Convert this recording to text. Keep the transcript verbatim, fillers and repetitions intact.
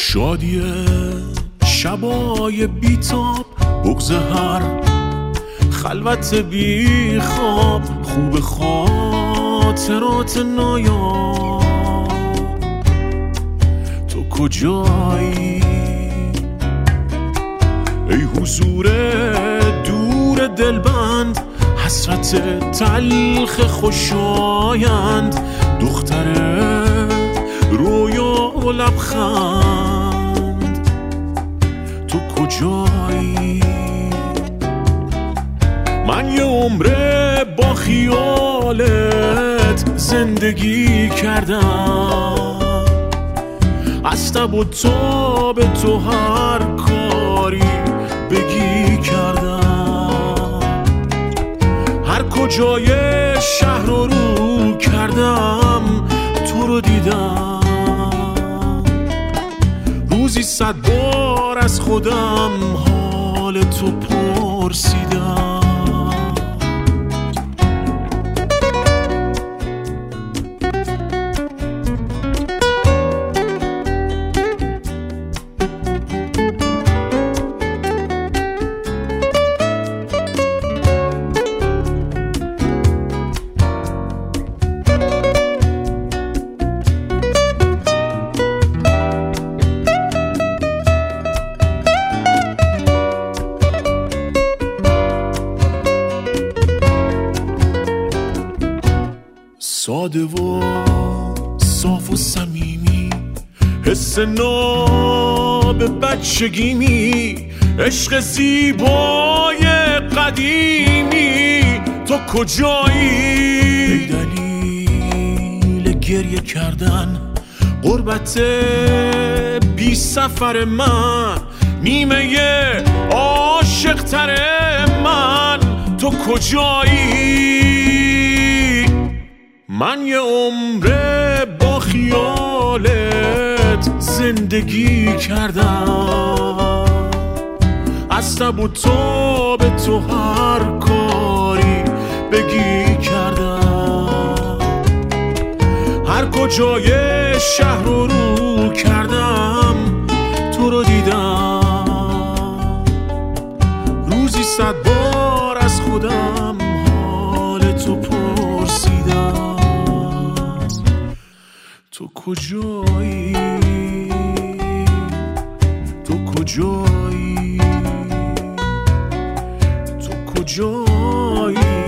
شادی شبای بیتاب، بغض هر خلوت بی خواب، خوب خاطرات نایاب. تو کجایی ای حضور دور دلبند، حسرت تلخ خوشایند، دختر رویا و لبخند. تو کجایی؟ من یه عمره با خیالت زندگی کردم، از تب و تاب تو هر کاری بگی کردم، هر کجای شهر رو رو کردم تو رو دیدم، روزی صد بار از خودم حال تو پرسیدم. ساده و صاف و صمیمی، حس ناب بچگیمی، عشق زیبای قدیمی. تو کجایی؟ ای دلیل گریه کردن، غربت بی سفر من، نیمه عاشق تر من. تو کجایی؟ من یه عمره با خیالت زندگی کردم، از تب و تاب تو هر کاری بگی کردم، هر کجای شهر رو رو کردم تو رو دیدم، روزی صد بار از خودم حال تو پرسیدم. تو کجایی؟ تو کجایی؟ تو کجایی؟